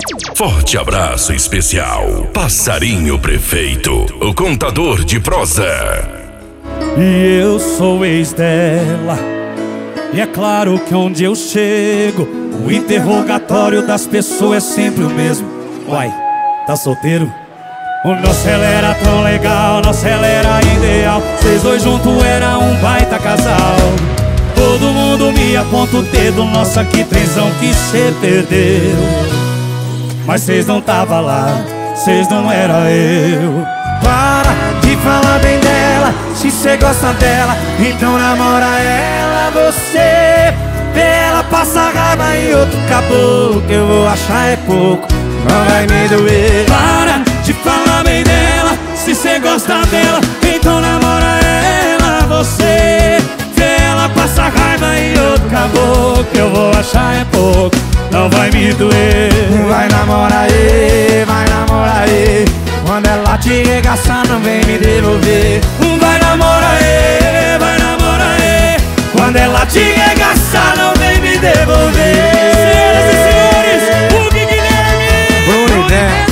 Forte abraço especial, Passarinho Prefeito, o contador de prosa. E eu sou ex dela, e é claro que onde eu chego, o interrogatório das pessoas é sempre o mesmo. Uai, tá solteiro? O nosso ela era tão legal, nosso ela era ideal. Vocês dois juntos era um baita casal. Todo mundo me aponta o dedo, nossa que trenzão que cê perdeu. Mas cês não tava lá, cês não era eu. Para de falar bem dela, se cê gosta dela, então namora ela. Você vê ela passar raiva em outro caboclo, que eu vou achar é pouco, não vai me doer. Para de falar bem dela, se cê gosta dela, então namora ela. Você vê ela passar raiva em outro caboclo, que eu vou achar é pouco, não vai me doer. Vai namorar aí, vai namorar aí. Quando ela te regaçar, não vem me devolver. Vai namorar aí, vai namorar aí. Quando ela te regaçar, não vem me devolver. Senhoras e senhores, o Guilherme.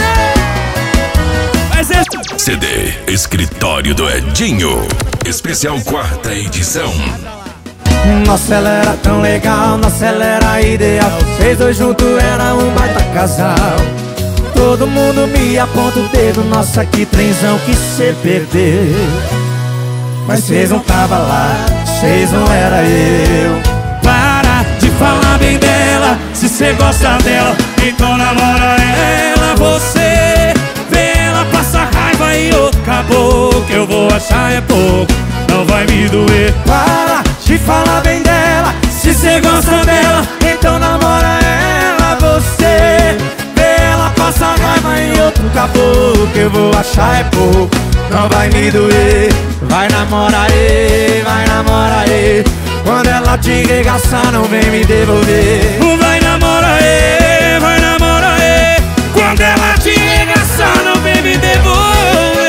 Mas esse CD Escritório do Edinho, especial 4ª edição. Nossa, ela era tão legal, nossa, ela era ideal. Vocês dois juntos era um baita casal. Todo mundo me aponta o dedo, nossa que trenzão que cê perdeu. Mas cês não tava lá, cês não era eu. Para de falar bem dela, se cê gosta dela, então namora ela. Você vê ela passar raiva e outro caboclo, que eu vou achar é pouco, não vai me doer. Para de falar bem dela, se cê gosta dela, então namora ela. Você vê ela passar raiva em outro caboclo, que eu vou achar é pouco, não vai me doer. Vai namorar aí, vai namorar aí. Quando ela te regaçar, não vem me devolver. Vai namorar aí, vai namorar aí. Quando ela te regaçar, não vem me devolver.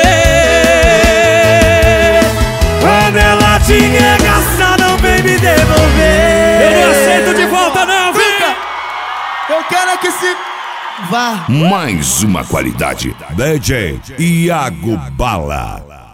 Quando ela te regaçar, não vem me devolver. Eu não aceito de volta não, fica. Eu quero é que se vá. Mais uma qualidade, DJ Iago Bala.